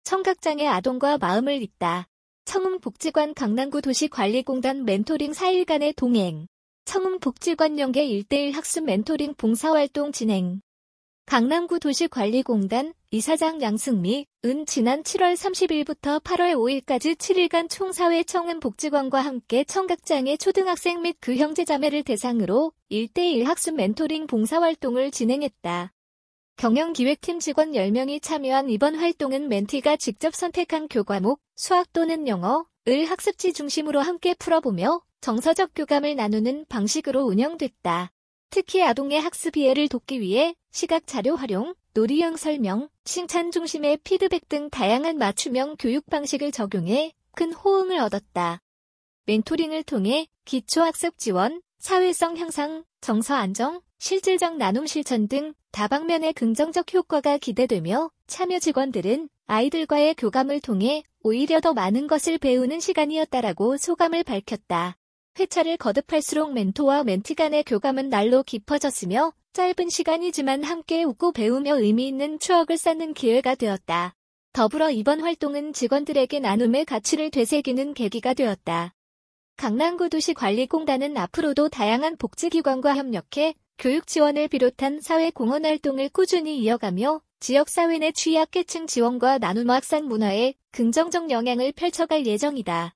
청각장애 아동과 마음을 잇다. 청운복지관 강남구 도시관리공단 멘토링 4일간의 동행. 청운복지관 연계 1:1 학습 멘토링 봉사활동 진행. 강남구 도시관리공단 이사장 양승미, 은 지난 7월 30일부터 8월 5일까지 7일간 총 4회 청운복지관과 함께 청각장애 초등학생 및 그 형제자매를 대상으로 1:1 학습 멘토링 봉사활동을 진행했다. 경영기획팀 직원 10명이 참여한 이번 활동은 멘티가 직접 선택한 교과목, 수학 또는 영어를 학습지 중심으로 함께 풀어보며 정서적 교감을 나누는 방식으로 운영됐다. 특히 아동의 학습 이해를 돕기 위해 시각 자료 활용, 놀이형 설명, 칭찬 중심의 피드백 등 다양한 맞춤형 교육 방식을 적용해 큰 호응을 얻었다. 멘토링을 통해 기초학습 지원, 사회성 향상, 정서 안정, 실질적 나눔 실천 등 다방면의 긍정적 효과가 기대되며 참여 직원들은 아이들과의 교감을 통해 오히려 더 많은 것을 배우는 시간이었다라고 소감을 밝혔다. 회차를 거듭할수록 멘토와 멘티 간의 교감은 날로 깊어졌으며 짧은 시간이지만 함께 웃고 배우며 의미 있는 추억을 쌓는 기회가 되었다. 더불어 이번 활동은 직원들에게 나눔의 가치를 되새기는 계기가 되었다. 강남구 도시관리공단은 앞으로도 다양한 복지기관과 협력해 교육 지원을 비롯한 사회 공헌 활동을 꾸준히 이어가며 지역사회 내 취약계층 지원과 나눔 확산 문화에 긍정적 영향을 펼쳐갈 예정이다.